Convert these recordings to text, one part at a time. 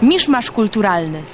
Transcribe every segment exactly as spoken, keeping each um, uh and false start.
Miszmasz kulturalny.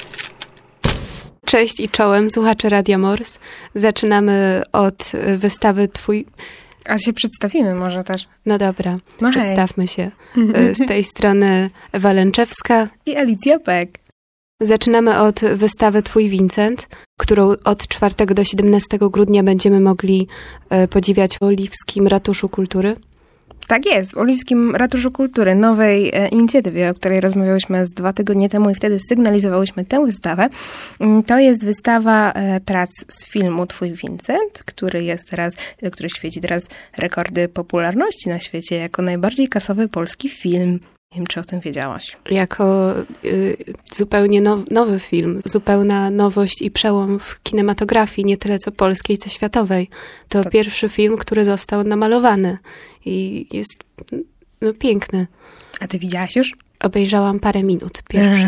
Cześć i czołem, słuchacze Radia Mors. Zaczynamy od wystawy Twój... A się przedstawimy może też. No dobra, no przedstawmy się. Z tej strony Ewa Lęczewska i Alicja Peck. Zaczynamy od wystawy Twój Wincent, którą od czwartego do siedemnastego grudnia będziemy mogli podziwiać w Oliwskim Ratuszu Kultury. Tak jest, w Oliwskim Ratuszu Kultury, nowej e, inicjatywie, o której rozmawiałyśmy z dwa tygodnie temu i wtedy sygnalizowałyśmy tę wystawę. To jest wystawa e, prac z filmu Twój Wincent, który jest teraz, który świeci teraz rekordy popularności na świecie jako najbardziej kasowy polski film. Nie wiem, czy o tym wiedziałaś. Jako y, zupełnie now, nowy film, zupełna nowość i przełom w kinematografii, nie tyle co polskiej, co światowej. To tak. Pierwszy film, który został namalowany i jest no, piękny. A ty widziałaś już? Obejrzałam parę minut pierwszy.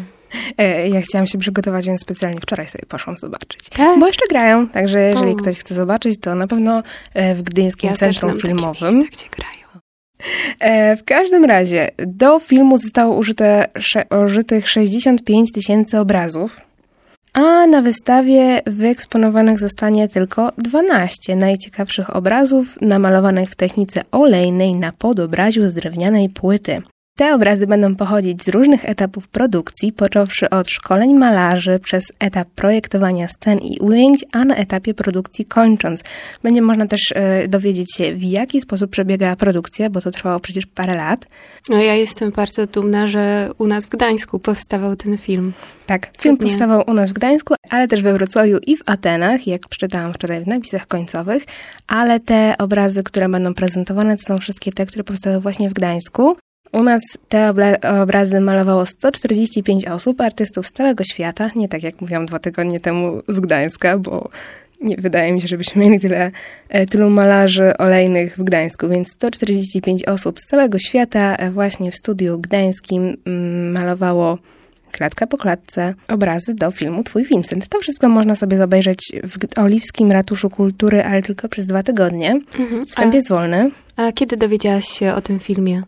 Ja chciałam się przygotować, więc specjalnie wczoraj sobie poszłam zobaczyć. Tak? Bo jeszcze grają, także jeżeli o. ktoś chce zobaczyć, to na pewno w Gdyńskim ja Centrum też Filmowym. Takie miejsca, gdzie grają. W każdym razie do filmu zostało użyte, użytych sześćdziesiąt pięć tysięcy obrazów, a na wystawie wyeksponowanych zostanie tylko dwanaście najciekawszych obrazów namalowanych w technice olejnej na podobraziu z drewnianej płyty. Te obrazy będą pochodzić z różnych etapów produkcji, począwszy od szkoleń malarzy, przez etap projektowania scen i ujęć, a na etapie produkcji kończąc. Będzie można też y, dowiedzieć się, w jaki sposób przebiega produkcja, bo to trwało przecież parę lat. No ja jestem bardzo dumna, że u nas w Gdańsku powstawał ten film. Tak, film Cudnie. powstawał u nas w Gdańsku, ale też we Wrocławiu i w Atenach, jak przeczytałam wczoraj w napisach końcowych, ale te obrazy, które będą prezentowane, to są wszystkie te, które powstały właśnie w Gdańsku. U nas te obla- obrazy malowało sto czterdzieści pięć osób, artystów z całego świata, nie tak jak mówiłam dwa tygodnie temu z Gdańska, bo nie wydaje mi się, żebyśmy mieli tyle, tylu malarzy olejnych w Gdańsku, więc sto czterdzieści pięć osób z całego świata właśnie w studiu gdańskim malowało klatka po klatce obrazy do filmu Twój Wincent. To wszystko można sobie obejrzeć w Oliwskim Ratuszu Kultury, ale tylko przez dwa tygodnie. Mhm. Wstęp a, jest wolny. A kiedy dowiedziałaś się o tym filmie?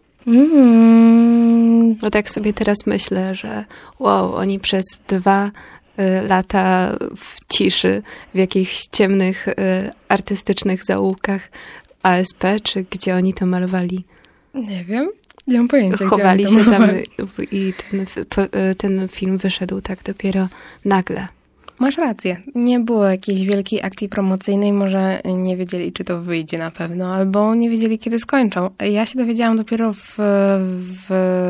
Mm. No tak sobie teraz myślę, że wow, oni przez dwa y, lata w ciszy, w jakichś ciemnych, y, artystycznych zaułkach A S P, czy gdzie oni to malowali? Nie wiem, nie mam pojęcia, chowali gdzie oni to się malowali. tam i ten, ten film wyszedł tak dopiero nagle. Masz rację. Nie było jakiejś wielkiej akcji promocyjnej, może nie wiedzieli, czy to wyjdzie na pewno, albo nie wiedzieli, kiedy skończą. Ja się dowiedziałam dopiero w, w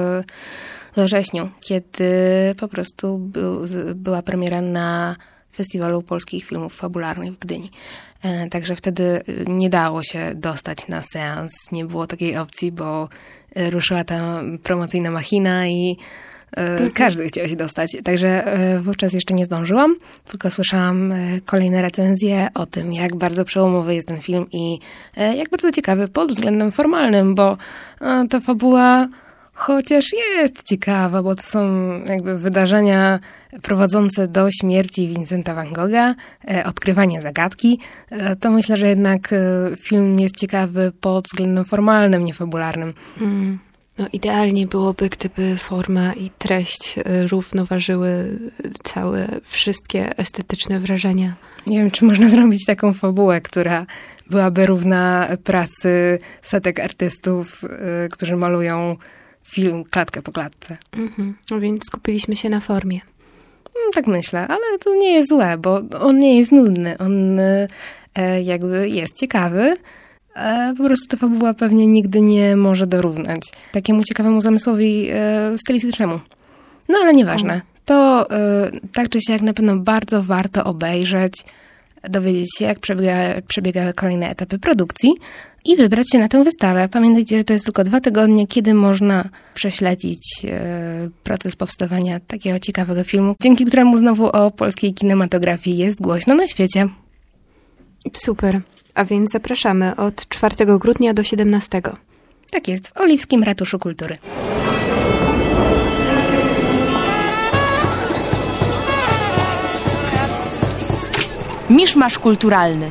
we wrześniu, kiedy po prostu był, była premiera na Festiwalu Polskich Filmów Fabularnych w Gdyni. Także wtedy nie dało się dostać na seans, nie było takiej opcji, bo ruszyła ta promocyjna machina i Mhm. Każdy chciał się dostać, także wówczas jeszcze nie zdążyłam, tylko słyszałam kolejne recenzje o tym, jak bardzo przełomowy jest ten film i jak bardzo ciekawy pod względem formalnym, bo ta fabuła chociaż jest ciekawa, bo to są jakby wydarzenia prowadzące do śmierci Vincenta van Gogha, odkrywanie zagadki, to myślę, że jednak film jest ciekawy pod względem formalnym, nie fabularnym. Mm. No idealnie byłoby, gdyby forma i treść równoważyły całe, wszystkie estetyczne wrażenia. Nie wiem, czy można zrobić taką fabułę, która byłaby równa pracy setek artystów, y, którzy malują film klatkę po klatce. Mhm. No więc skupiliśmy się na formie. No, tak myślę, ale to nie jest złe, bo on nie jest nudny. On y, jakby jest ciekawy. Po prostu ta fabuła pewnie nigdy nie może dorównać takiemu ciekawemu zamysłowi e, stylistycznemu. No ale nieważne. To e, tak czy siak na pewno bardzo warto obejrzeć, dowiedzieć się, jak przebiega, przebiegały kolejne etapy produkcji i wybrać się na tę wystawę. Pamiętajcie, że to jest tylko dwa tygodnie, kiedy można prześledzić e, proces powstawania takiego ciekawego filmu, dzięki któremu znowu o polskiej kinematografii jest głośno na świecie. Super. A więc zapraszamy od czwartego grudnia do siedemnastego. Tak jest, w Oliwskim Ratuszu Kultury. Miszmasz kulturalny.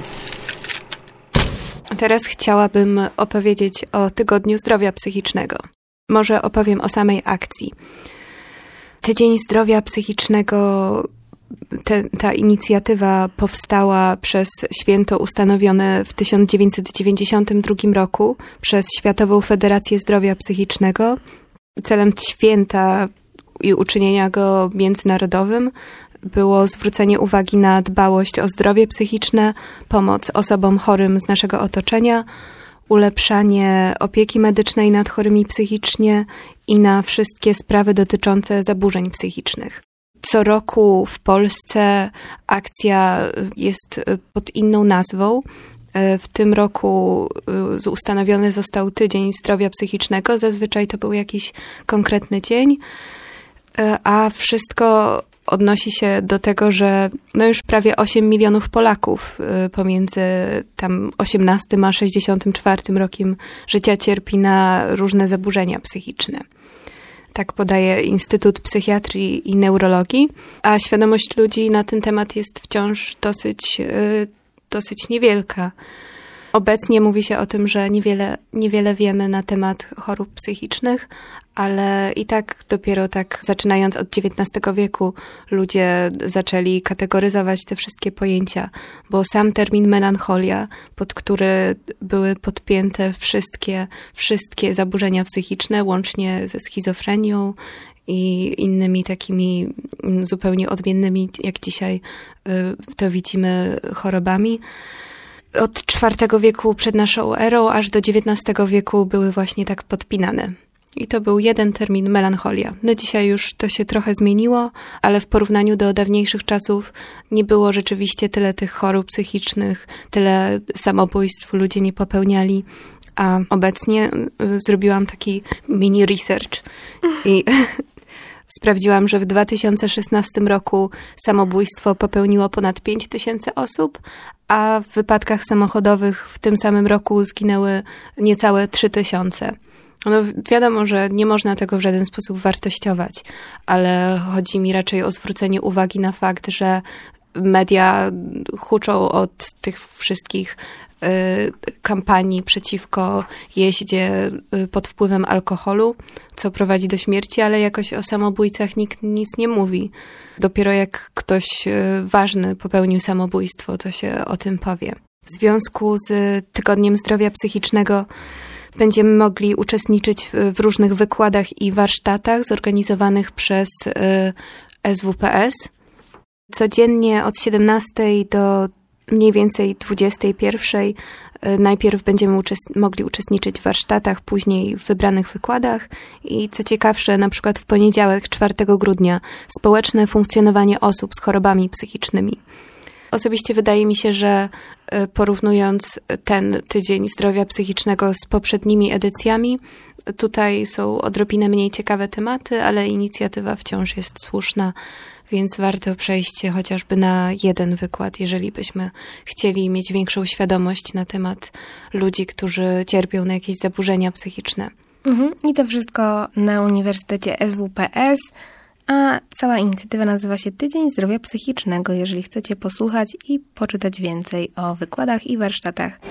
A teraz chciałabym opowiedzieć o Tygodniu Zdrowia Psychicznego. Może opowiem o samej akcji. Tydzień Zdrowia Psychicznego, te, ta inicjatywa powstała przez święto ustanowione w tysiąc dziewięćset dziewięćdziesiątym drugim roku przez Światową Federację Zdrowia Psychicznego. Celem święta i uczynienia go międzynarodowym było zwrócenie uwagi na dbałość o zdrowie psychiczne, pomoc osobom chorym z naszego otoczenia, ulepszanie opieki medycznej nad chorymi psychicznie i na wszystkie sprawy dotyczące zaburzeń psychicznych. Co roku w Polsce akcja jest pod inną nazwą. W tym roku ustanowiony został Tydzień Zdrowia Psychicznego. Zazwyczaj to był jakiś konkretny dzień, a wszystko odnosi się do tego, że no już prawie osiem milionów Polaków pomiędzy tam osiemnastym a sześćdziesiątym czwartym rokiem życia cierpi na różne zaburzenia psychiczne. Tak podaje Instytut Psychiatrii i Neurologii, a świadomość ludzi na ten temat jest wciąż dosyć, dosyć niewielka. Obecnie mówi się o tym, że niewiele, niewiele wiemy na temat chorób psychicznych, ale i tak dopiero tak zaczynając od dziewiętnastego wieku ludzie zaczęli kategoryzować te wszystkie pojęcia, bo sam termin melancholia, pod który były podpięte wszystkie, wszystkie zaburzenia psychiczne, łącznie ze schizofrenią i innymi takimi zupełnie odmiennymi, jak dzisiaj to widzimy, chorobami. Od czwartego wieku przed naszą erą aż do dziewiętnastego wieku były właśnie tak podpinane. I to był jeden termin, melancholia. No dzisiaj już to się trochę zmieniło, ale w porównaniu do dawniejszych czasów nie było rzeczywiście tyle tych chorób psychicznych, tyle samobójstw ludzie nie popełniali. A obecnie zrobiłam taki mini research i sprawdziłam, że w dwa tysiące szesnastym roku samobójstwo popełniło ponad pięć tysięcy osób, a w wypadkach samochodowych w tym samym roku zginęły niecałe trzy tysiące. No wiadomo, że nie można tego w żaden sposób wartościować, ale chodzi mi raczej o zwrócenie uwagi na fakt, że media huczą od tych wszystkich y, kampanii przeciwko jeździe y, pod wpływem alkoholu, co prowadzi do śmierci, ale jakoś o samobójcach nikt nic nie mówi. Dopiero jak ktoś y, ważny popełnił samobójstwo, to się o tym powie. W związku z Tygodniem Zdrowia Psychicznego będziemy mogli uczestniczyć w, w różnych wykładach i warsztatach zorganizowanych przez y, S W P S. Codziennie od siedemnastej do mniej więcej dwudziestej pierwszej najpierw będziemy uczest- mogli uczestniczyć w warsztatach, później w wybranych wykładach i co ciekawsze, na przykład w poniedziałek, czwartego grudnia, społeczne funkcjonowanie osób z chorobami psychicznymi. Osobiście wydaje mi się, że porównując ten Tydzień Zdrowia Psychicznego z poprzednimi edycjami, tutaj są odrobinę mniej ciekawe tematy, ale inicjatywa wciąż jest słuszna, więc warto przejść chociażby na jeden wykład, jeżeli byśmy chcieli mieć większą świadomość na temat ludzi, którzy cierpią na jakieś zaburzenia psychiczne. Mhm. I to wszystko na Uniwersytecie S W P S, a cała inicjatywa nazywa się Tydzień Zdrowia Psychicznego, jeżeli chcecie posłuchać i poczytać więcej o wykładach i warsztatach.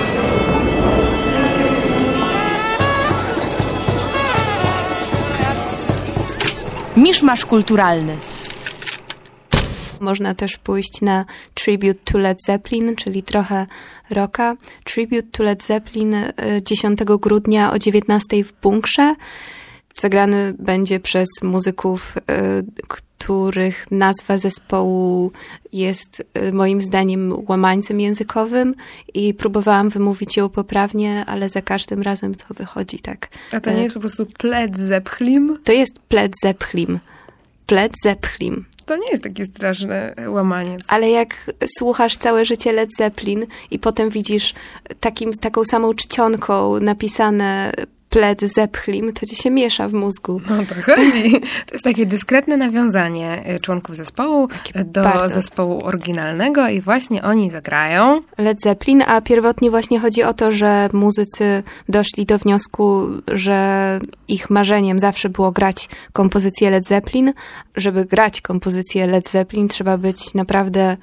Miszmasz kulturalny. Można też pójść na Tribute to Led Zeppelin, czyli trochę rocka. Tribute to Led Zeppelin dziesiątego grudnia o dziewiętnastej w Bunkrze. Zagrany będzie przez muzyków, których nazwa zespołu jest moim zdaniem łamańcem językowym i próbowałam wymówić ją poprawnie, ale za każdym razem to wychodzi tak. A to nie jest po prostu Led Zeppelin? To jest Led Zeppelin. Led Zeppelin. To nie jest takie straszne łamanie. Ale jak słuchasz całe życie Led Zeppelin i potem widzisz takim, taką samą czcionką napisane Led Zeppelin, to ci się miesza w mózgu. No to chodzi. To jest takie dyskretne nawiązanie członków zespołu takie do bardzo. zespołu oryginalnego i właśnie oni zagrają Led Zeppelin, a pierwotnie właśnie chodzi o to, że muzycy doszli do wniosku, że ich marzeniem zawsze było grać kompozycję Led Zeppelin. Żeby grać kompozycję Led Zeppelin, trzeba być naprawdę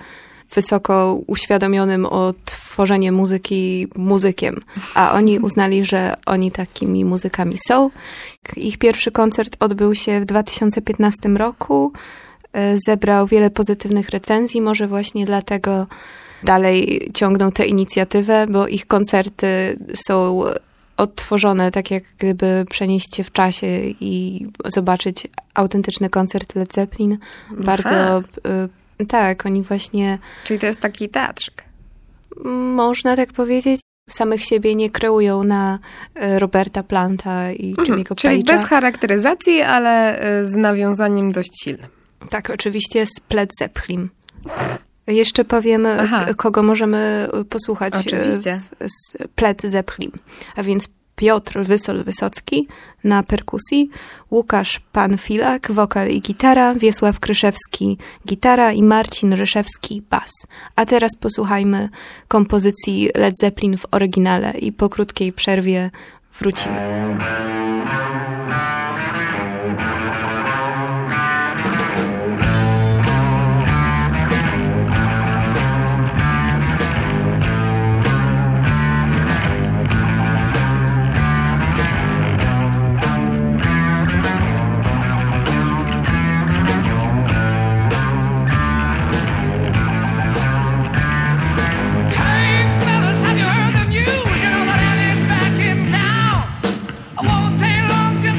wysoko uświadomionym o tworzeniu muzyki muzykiem, a oni uznali, że oni takimi muzykami są. Ich pierwszy koncert odbył się w dwa tysiące piętnastym roku, zebrał wiele pozytywnych recenzji, może właśnie dlatego dalej ciągną tę inicjatywę, bo ich koncerty są odtworzone, tak jak gdyby przenieść się w czasie i zobaczyć autentyczny koncert Led Zeppelin. Bardzo, y, tak, oni właśnie... Czyli to jest taki teatrzyk. Można tak powiedzieć. Samych siebie nie kreują na Roberta Planta i Jimmy'ego Page'a. Czyli bez charakteryzacji, ale z nawiązaniem dość silnym. Tak, oczywiście z Led Zeppelin. Jeszcze powiem, Aha. kogo możemy posłuchać Oczywiście. z Led Zeppelin. A więc Piotr Wysol-Wysocki na perkusji, Łukasz Panfilak, wokal i gitara, Wiesław Kryszewski, gitara i Marcin Ryszewski, bas. A teraz posłuchajmy kompozycji Led Zeppelin w oryginale i po krótkiej przerwie wrócimy. I won't take long to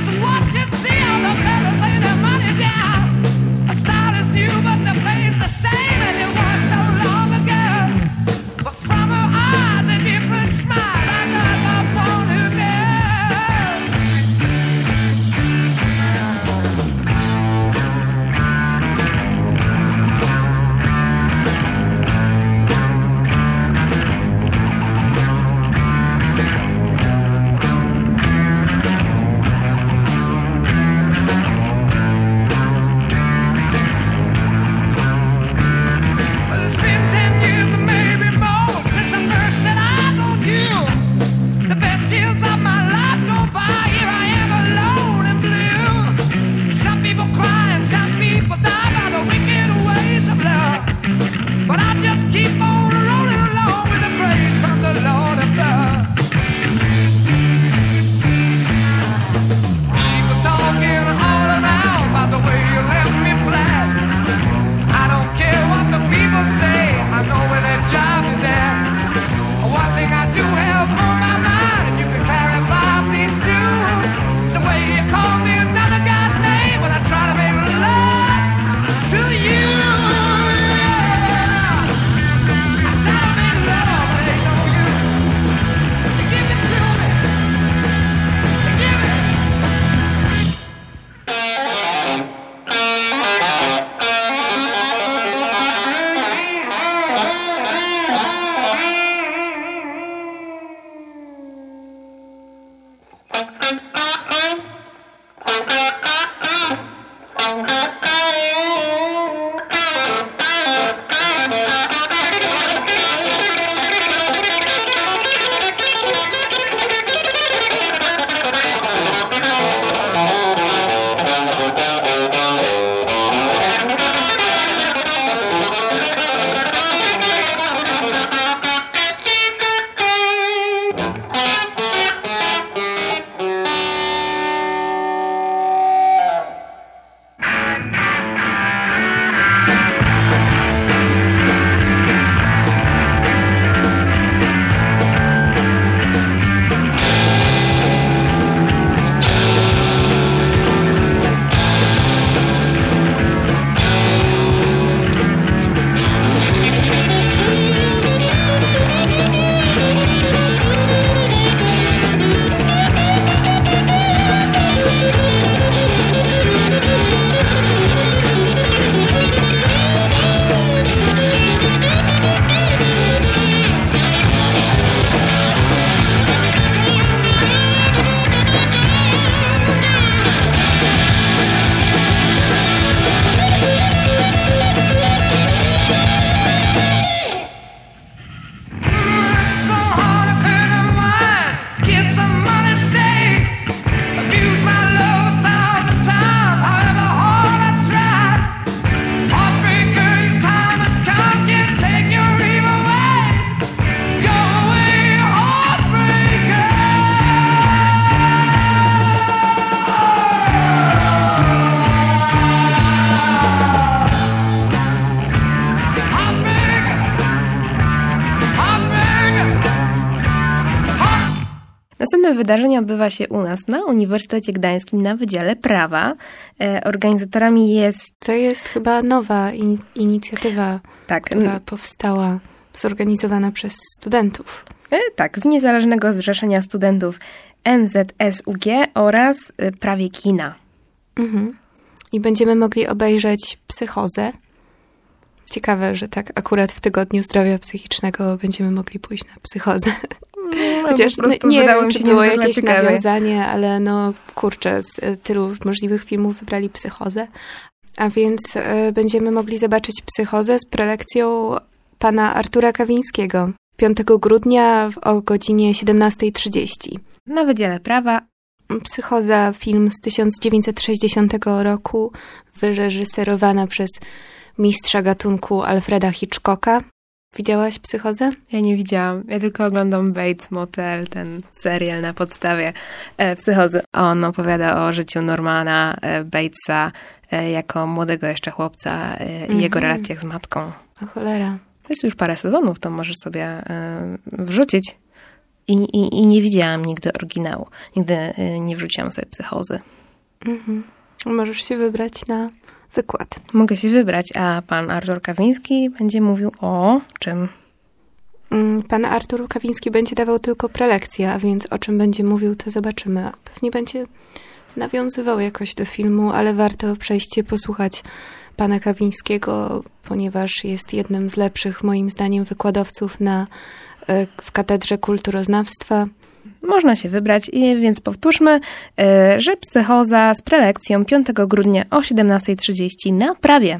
Następne wydarzenie odbywa się u nas na Uniwersytecie Gdańskim na Wydziale Prawa. E, organizatorami jest... To jest chyba nowa in- inicjatywa, tak, która powstała, zorganizowana przez studentów. E, tak, z Niezależnego Zrzeszenia Studentów N Z S U G oraz e, Prawie Kina. Mhm. I będziemy mogli obejrzeć Psychozę. Ciekawe, że tak akurat w Tygodniu Zdrowia Psychicznego będziemy mogli pójść na Psychozę. No, Chociaż po prostu nie wydało wiem, mi czy się było niezwykle jakieś ciekawe. nawiązanie, ale no kurczę, z tylu możliwych filmów wybrali Psychozę. A więc y, będziemy mogli zobaczyć Psychozę z prelekcją pana Artura Kawińskiego piątego grudnia w, o godzinie siedemnasta trzydzieści. Na Wydziale Prawa. Psychoza, film z tysiąc dziewięćset sześćdziesiątego roku, wyreżyserowana przez mistrza gatunku Alfreda Hitchcocka. Widziałaś Psychozę? Ja nie widziałam. Ja tylko oglądam Bates Motel, ten serial na podstawie e, Psychozy. On opowiada o życiu Normana e, Batesa e, jako młodego jeszcze chłopca e, i Mhm. jego relacjach z matką. O cholera. To jest już parę sezonów, to możesz sobie e, wrzucić. I, i, I nie widziałam nigdy oryginału. Nigdy e, nie wrzuciłam sobie Psychozy. Mhm. Możesz się wybrać na wykład. Mogę się wybrać, a pan Artur Kawiński będzie mówił o czym? Pan Artur Kawiński będzie dawał tylko prelekcję, a więc o czym będzie mówił, to zobaczymy. Pewnie będzie nawiązywał jakoś do filmu, ale warto przejść posłuchać pana Kawińskiego, ponieważ jest jednym z lepszych, moim zdaniem, wykładowców na, w Katedrze Kulturoznawstwa. Można się wybrać, i więc powtórzmy, że Psychoza z prelekcją piątego grudnia o siedemnasta trzydzieści na Prawie.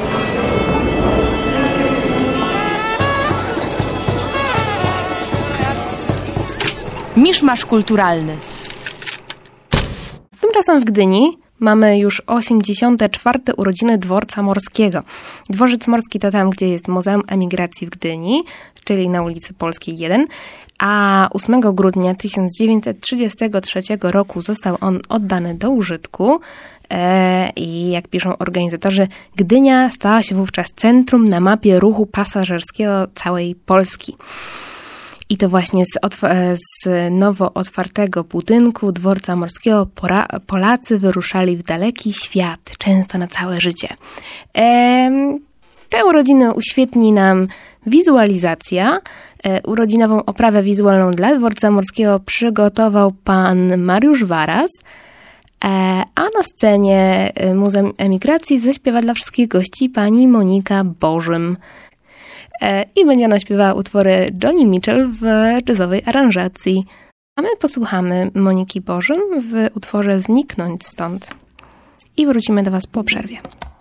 Miszmasz kulturalny. Tymczasem w Gdyni mamy już osiemdziesiąte czwarte urodziny Dworca Morskiego. Dworzec Morski to tam, gdzie jest Muzeum Emigracji w Gdyni, czyli na ulicy Polskiej jeden, a ósmego grudnia tysiąc dziewięćset trzydziestego trzeciego roku został on oddany do użytku e, i jak piszą organizatorzy, Gdynia stała się wówczas centrum na mapie ruchu pasażerskiego całej Polski. I to właśnie z, otw- z nowo otwartego budynku Dworca Morskiego pora- Polacy wyruszali w daleki świat, często na całe życie. E, te urodziny uświetni nam wizualizacja. E, urodzinową oprawę wizualną dla Dworca Morskiego przygotował pan Mariusz Waras, e, a na scenie Muzeum Emigracji zaśpiewa dla wszystkich gości pani Monika Bożym. I będzie ona śpiewała utwory Joni Mitchell w jazzowej aranżacji. A my posłuchamy Moniki Bożym w utworze Zniknąć stąd. I wrócimy do was po przerwie.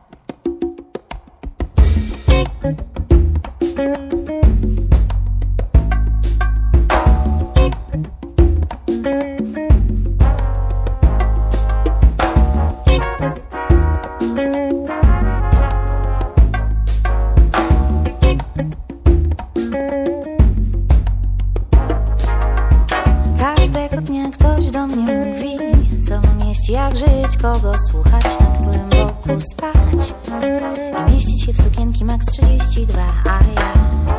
Jak żyć, kogo słuchać, na którym boku spać i mieścić się w sukienki max trzydzieści dwa, a ja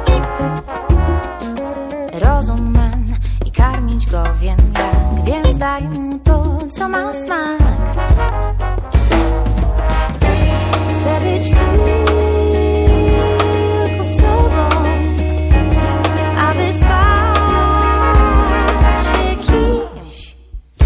rozum mam i karmić go wiem jak, więc daj mu to, co ma smak. Chcę być tylko sobą, aby stać się kimś.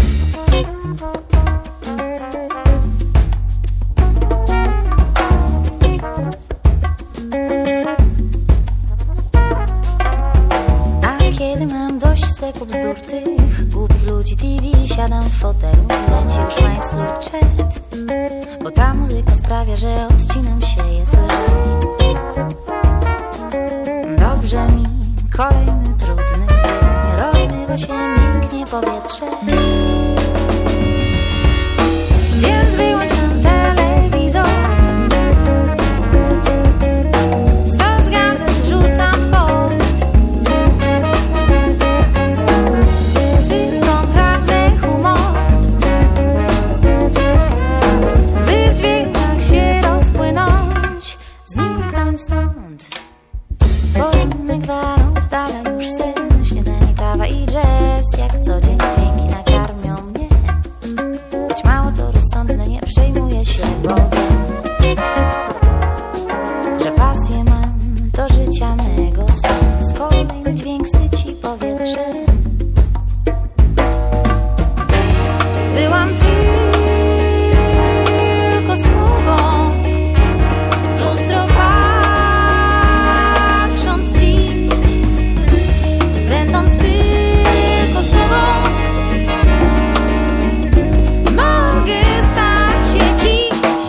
Kup bzdur tych głupich ludzi, T V, siadam w fotelu, leci już majslu czet, bo ta muzyka sprawia, że odcinam się, jest lżej. Dobrze mi, kolejny trudny dzień, rozmywa się mięknie powietrze, więc wyłączam telewizor. Stos gazet wrzucam w kąt. Stąd poranny gwarąd, dalej już sen, śniadanie, kawa i jazz, jak co dzień. się. Byłam tylko sobą, w lustro patrząc dziś, będąc tylko sobą, mogę stać się kimś.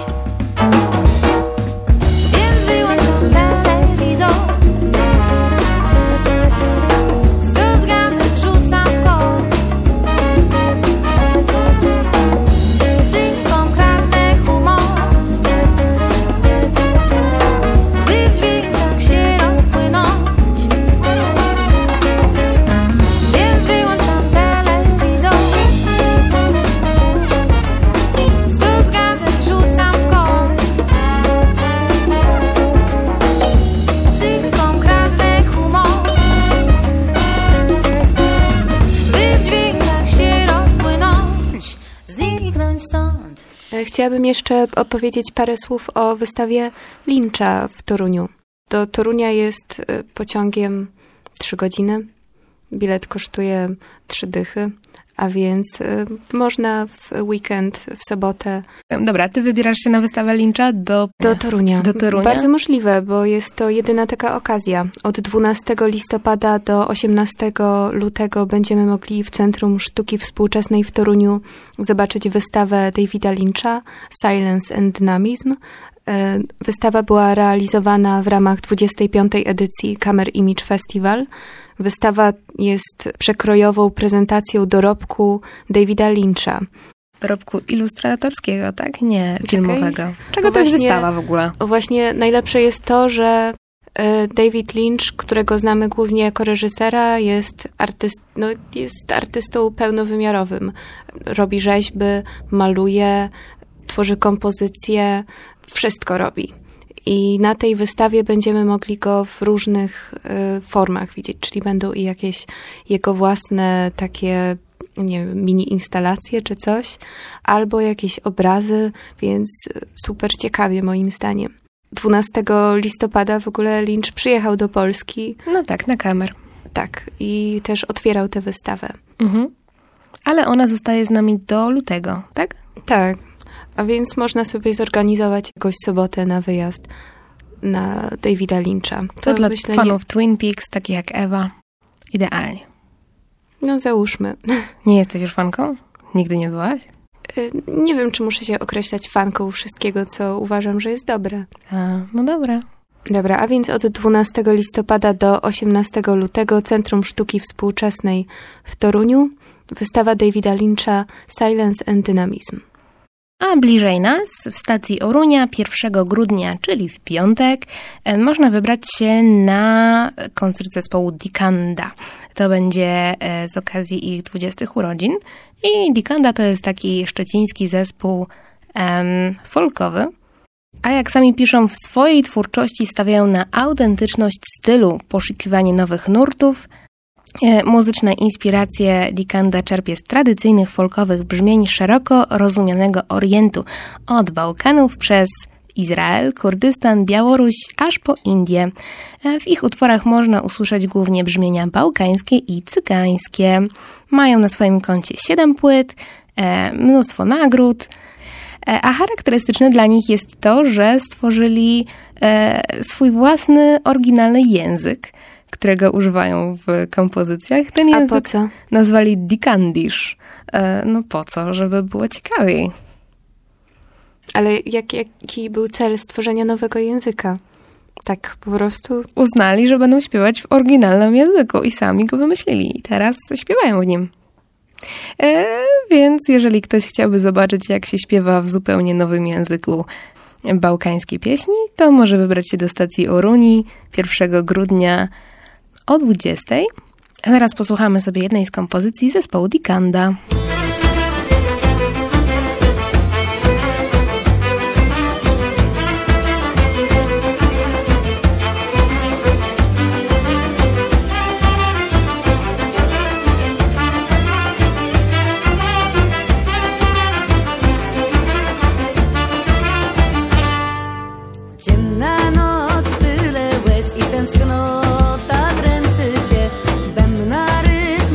Więc wyłączam telewizor, stos gazet rzucam w kąt, synkom kradnę humor, by w dźwiękach się rozpłynąć. Więc wyłączam telewizor, stos gazet rzucam w kąt, synkom kradnę humor, by w dźwiękach się rozpłynąć, zniknąć stąd. E, Chciałabym jeszcze opowiedzieć parę słów o wystawie Lyncha w Toruniu. Do Torunia jest e, pociągiem trzy godziny. Bilet kosztuje trzy dychy, a więc e, można w weekend, w sobotę Dobra, ty wybierasz się na wystawę Lyncha do... do Torunia. Do Torunia? Bardzo możliwe, bo jest to jedyna taka okazja. Od dwunastego listopada do osiemnastego lutego będziemy mogli w Centrum Sztuki Współczesnej w Toruniu zobaczyć wystawę Davida Lyncha Silence and Dynamism. E, Wystawa była realizowana w ramach dwudziestej piątej edycji Camera Image Festival. Wystawa jest przekrojową prezentacją dorobku Davida Lyncha. dorobku ilustratorskiego, tak? Nie filmowego. Czego Bo to jest właśnie- wystawa w ogóle? Właśnie najlepsze jest to, że e, David Lynch, którego znamy głównie jako reżysera, jest, artyst, no, jest artystą pełnowymiarowym. Robi rzeźby, maluje, tworzy kompozycje, wszystko robi. I na tej wystawie będziemy mogli go w różnych e, formach widzieć, czyli będą i jakieś jego własne takie, nie wiem, mini instalacje czy coś, albo jakieś obrazy, więc super ciekawie moim zdaniem. dwunastego listopada w ogóle Lynch przyjechał do Polski, No tak, na kamer. tak, i też otwierał tę wystawę. Mhm. Ale ona zostaje z nami do lutego, tak? Tak, a więc można sobie zorganizować jakąś sobotę na wyjazd na Davida Lyncha. To, dla myślę, fanów Twin Peaks, takich jak Ewa, idealnie. Nie, no załóżmy. Nie jesteś już fanką? Nigdy nie byłaś? Y, Nie wiem, czy muszę się określać fanką wszystkiego, co uważam, że jest dobre. A, no dobra. Dobra, a więc od dwunastego listopada do osiemnastego lutego Centrum Sztuki Współczesnej w Toruniu, wystawa Davida Lyncha Silence and Dynamism. A bliżej nas, w stacji Orunia, pierwszego grudnia, czyli w piątek, e, można wybrać się na koncert zespołu Dikanda. To będzie e, z okazji ich dwudziestych urodzin. I Dikanda to jest taki szczeciński zespół em, folkowy. A jak sami piszą, w swojej twórczości stawiają na autentyczność stylu, poszukiwanie nowych nurtów. E, Muzyczne inspiracje Dikanda czerpie z tradycyjnych folkowych brzmień szeroko rozumianego Orientu, od Bałkanów przez Izrael, Kurdystan, Białoruś, aż po Indię. E, W ich utworach można usłyszeć głównie brzmienia bałkańskie i cygańskie. Mają na swoim koncie siedem płyt, e, mnóstwo nagród, e, a charakterystyczne dla nich jest to, że stworzyli e, swój własny, oryginalny język, którego używają w kompozycjach. Ten A język po co? nazwali Dikandish. E, no po co? Żeby było ciekawiej. Ale jak, jaki był cel stworzenia nowego języka? Tak po prostu? Uznali, że będą śpiewać w oryginalnym języku i sami go wymyślili. I teraz śpiewają w nim. E, więc jeżeli ktoś chciałby zobaczyć, jak się śpiewa w zupełnie nowym języku bałkańskie pieśni, to może wybrać się do stacji Oruni pierwszego grudnia o dwudziestej. A teraz posłuchamy sobie jednej z kompozycji zespołu Dikanda. Ciemna noc, tyle łez i tęsknota dręczy cię. Bębna rytm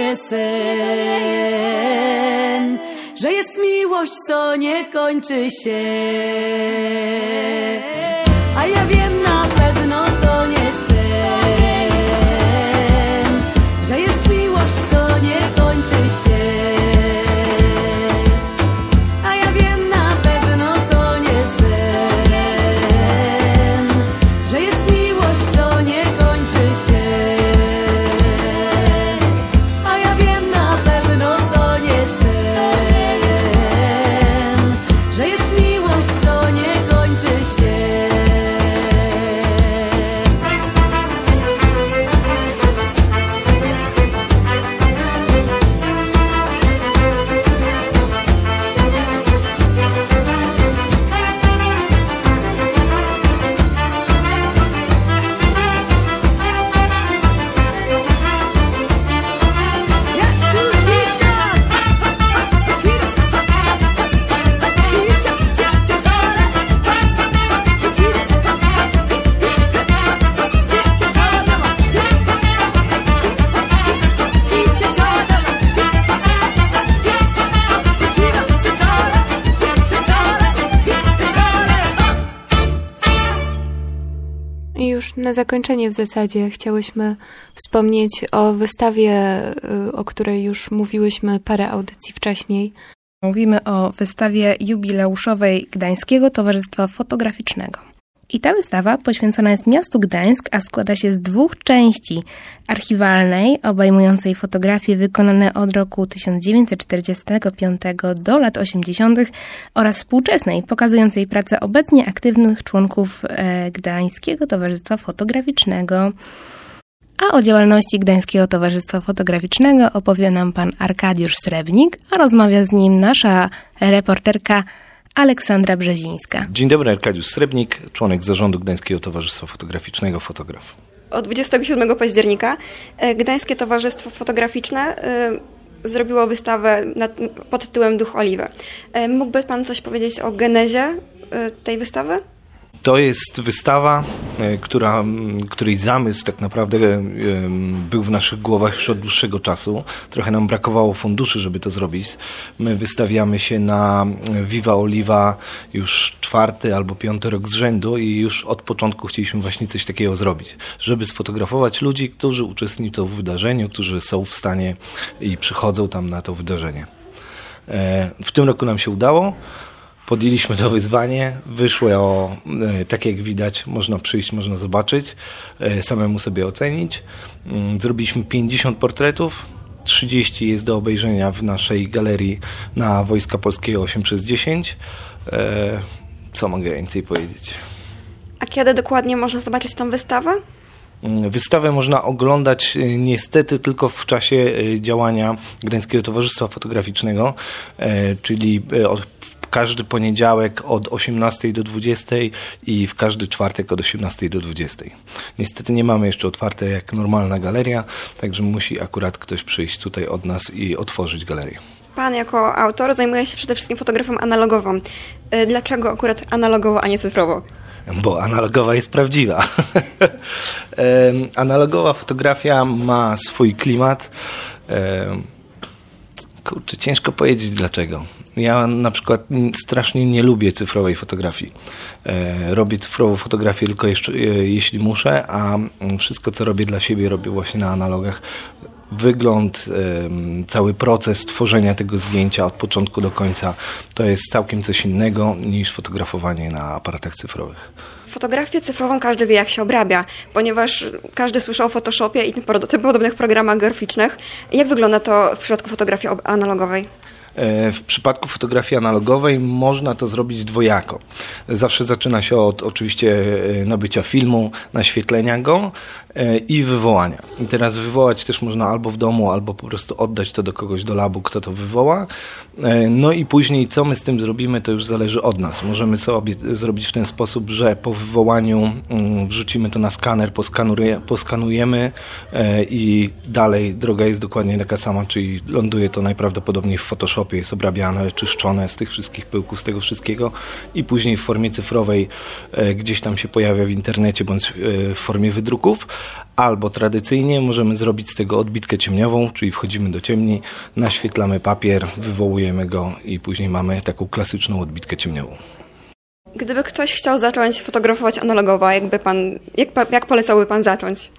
nie sen, że jest miłość, co nie kończy się. A ja wiem na pewno to nie sen, że jest miłość, co nie kończy się. A ja wiem na pewno to nie sen, że jest miłość, co nie kończy się. A ja wiem na pewno to nie sen, że jest miłość, co nie kończy się. I już na zakończenie w zasadzie chciałyśmy wspomnieć o wystawie, y, o której już mówiłyśmy parę audycji wcześniej. Mówimy o wystawie jubileuszowej Gdańskiego Towarzystwa Fotograficznego. I ta wystawa poświęcona jest miastu Gdańsk, a składa się z dwóch części. Archiwalnej, obejmującej fotografie wykonane od roku tysiąc dziewięćset czterdziestego piątego do lat osiemdziesiątych oraz współczesnej, pokazującej pracę obecnie aktywnych członków e, Gdańskiego Towarzystwa Fotograficznego. A o działalności Gdańskiego Towarzystwa Fotograficznego opowie nam pan Arkadiusz Srebnik, a rozmawia z nim nasza reporterka Aleksandra Brzezińska. Dzień dobry, Arkadiusz Srebnik, członek zarządu Gdańskiego Towarzystwa Fotograficznego, fotograf. Od dwudziestego siódmego października Gdańskie Towarzystwo Fotograficzne zrobiło wystawę pod tytułem Duch Oliwy. Mógłby pan coś powiedzieć o genezie tej wystawy? To jest wystawa, która, której zamysł tak naprawdę był w naszych głowach już od dłuższego czasu. Trochę nam brakowało funduszy, żeby to zrobić. My wystawiamy się na Viva Oliva już czwarty albo piąty rok z rzędu i już od początku chcieliśmy właśnie coś takiego zrobić, żeby sfotografować ludzi, którzy uczestniczą w wydarzeniu, którzy są w stanie i przychodzą tam na to wydarzenie. W tym roku nam się udało. Podjęliśmy to wyzwanie, wyszło, tak jak widać, można przyjść, można zobaczyć, samemu sobie ocenić. Zrobiliśmy pięćdziesiąt portretów, trzydzieści jest do obejrzenia w naszej galerii na Wojska Polskiego osiem przez dziesięć. Co mogę więcej powiedzieć? A kiedy dokładnie można zobaczyć tą wystawę? Wystawę można oglądać niestety tylko w czasie działania Gdańskiego Towarzystwa Fotograficznego, czyli od każdy poniedziałek od osiemnastej do dwudziestej i w każdy czwartek od osiemnastej do dwudziestej. Niestety nie mamy jeszcze otwartej jak normalna galeria, także musi akurat ktoś przyjść tutaj od nas i otworzyć galerię. Pan jako autor zajmuje się przede wszystkim fotografią analogową. Dlaczego akurat analogowo, a nie cyfrowo? Bo analogowa jest prawdziwa. Analogowa fotografia ma swój klimat. Kurczę, ciężko powiedzieć dlaczego. Ja na przykład strasznie nie lubię cyfrowej fotografii. Robię cyfrową fotografię tylko jeszcze, jeśli muszę, a wszystko co robię dla siebie robię właśnie na analogach. Wygląd, cały proces tworzenia tego zdjęcia od początku do końca to jest całkiem coś innego niż fotografowanie na aparatach cyfrowych. Fotografię cyfrową każdy wie, jak się obrabia, ponieważ każdy słyszał o Photoshopie i tym podobnych programach graficznych. Jak wygląda to w przypadku fotografii analogowej? W przypadku fotografii analogowej można to zrobić dwojako. Zawsze zaczyna się od oczywiście nabycia filmu, naświetlenia go i wywołania. I teraz wywołać też można albo w domu, albo po prostu oddać to do kogoś do labu, kto to wywoła. No i później co my z tym zrobimy, to już zależy od nas. Możemy sobie zrobić w ten sposób, że po wywołaniu wrzucimy to na skaner, poskanujemy i dalej droga jest dokładnie taka sama, czyli ląduje to najprawdopodobniej w Photoshopie Photoshopie jest obrabiane, czyszczone z tych wszystkich pyłków, z tego wszystkiego i później w formie cyfrowej e, gdzieś tam się pojawia w internecie bądź e, w formie wydruków, albo tradycyjnie możemy zrobić z tego odbitkę ciemniową, czyli wchodzimy do ciemni, naświetlamy papier, wywołujemy go i później mamy taką klasyczną odbitkę ciemniową. Gdyby ktoś chciał zacząć fotografować analogowo, jakby pan, jak, jak polecałby pan zacząć?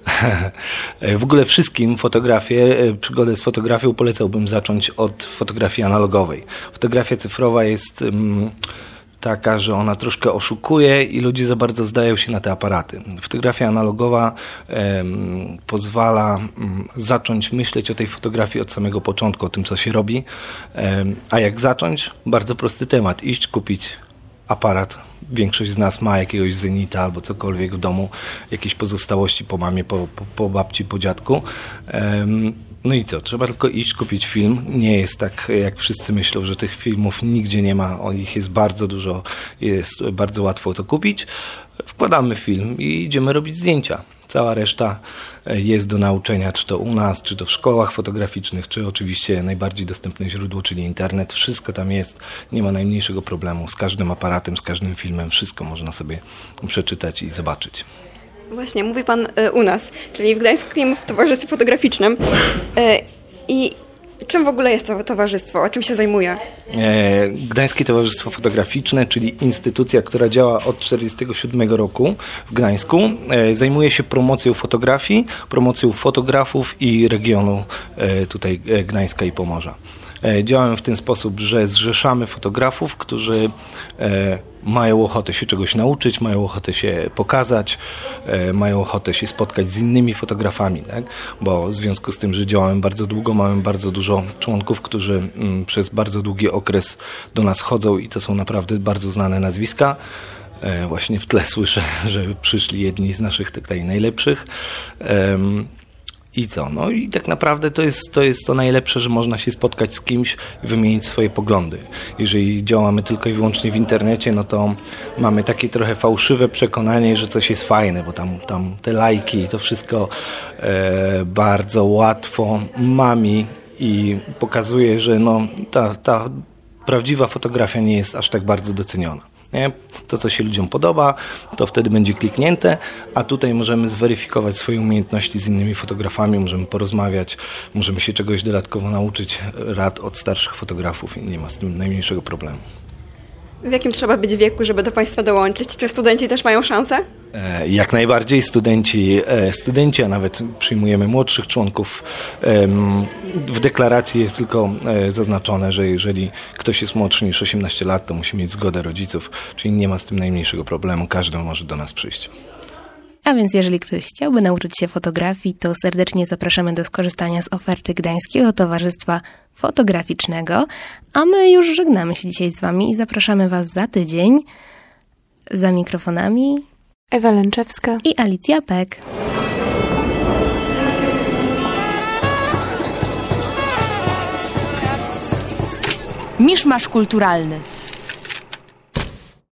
W ogóle wszystkim fotografię, przygodę z fotografią polecałbym zacząć od fotografii analogowej. Fotografia cyfrowa jest um, taka, że ona troszkę oszukuje i ludzie za bardzo zdają się na te aparaty. Fotografia analogowa um, pozwala um, zacząć myśleć o tej fotografii od samego początku, o tym, co się robi. Um, a jak zacząć? Bardzo prosty temat. Iść, kupić aparat. Większość z nas ma jakiegoś Zenita albo cokolwiek w domu, jakieś pozostałości po mamie, po, po, po babci, po dziadku. Um, no i co? Trzeba tylko iść, kupić film. Nie jest tak, jak wszyscy myślą, że tych filmów nigdzie nie ma. O, ich jest bardzo dużo, jest bardzo łatwo to kupić. Wkładamy film i idziemy robić zdjęcia. Cała reszta jest do nauczenia, czy to u nas, czy to w szkołach fotograficznych, czy oczywiście najbardziej dostępne źródło, czyli internet. Wszystko tam jest, nie ma najmniejszego problemu. Z każdym aparatem, z każdym filmem, wszystko można sobie przeczytać i zobaczyć. Właśnie, mówi pan y, u nas, czyli w Gdańskim Towarzystwie Fotograficznym. Y, I czym w ogóle jest to towarzystwo? O czym się zajmuje? E, Gdańskie Towarzystwo Fotograficzne, czyli instytucja, która działa od tysiąc dziewięćset czterdziestego siódmego roku w Gdańsku, e, zajmuje się promocją fotografii, promocją fotografów i regionu e, tutaj e, Gdańska i Pomorza. E, działamy w ten sposób, że zrzeszamy fotografów, którzy e, mają ochotę się czegoś nauczyć, mają ochotę się pokazać, e, mają ochotę się spotkać z innymi fotografami, tak? Bo w związku z tym, że działamy bardzo długo, mamy bardzo dużo członków, którzy m, przez bardzo długi okres do nas chodzą i to są naprawdę bardzo znane nazwiska. E, właśnie w tle słyszę, że przyszli jedni z naszych tutaj najlepszych. E, I co? No i tak naprawdę to jest, to jest to najlepsze, że można się spotkać z kimś i wymienić swoje poglądy. Jeżeli działamy tylko i wyłącznie w internecie, no to mamy takie trochę fałszywe przekonanie, że coś jest fajne, bo tam, tam te lajki, to wszystko e, bardzo łatwo mami i pokazuje, że no, ta, ta prawdziwa fotografia nie jest aż tak bardzo doceniona. Nie? To, co się ludziom podoba, to wtedy będzie kliknięte, a tutaj możemy zweryfikować swoje umiejętności z innymi fotografami, możemy porozmawiać, możemy się czegoś dodatkowo nauczyć, rad od starszych fotografów i nie ma z tym najmniejszego problemu. W jakim trzeba być wieku, żeby do państwa dołączyć? Czy studenci też mają szansę? E, jak najbardziej studenci, e, studenci, a nawet przyjmujemy młodszych członków. E, w deklaracji jest tylko e, zaznaczone, że jeżeli ktoś jest młodszy niż osiemnaście lat, to musi mieć zgodę rodziców, czyli nie ma z tym najmniejszego problemu, każdy może do nas przyjść. A więc jeżeli ktoś chciałby nauczyć się fotografii, to serdecznie zapraszamy do skorzystania z oferty Gdańskiego Towarzystwa Fotograficznego, a my już żegnamy się dzisiaj z wami i zapraszamy was za tydzień. Za mikrofonami Ewa Lęczewska i Alicja Pek. Miszmasz kulturalny.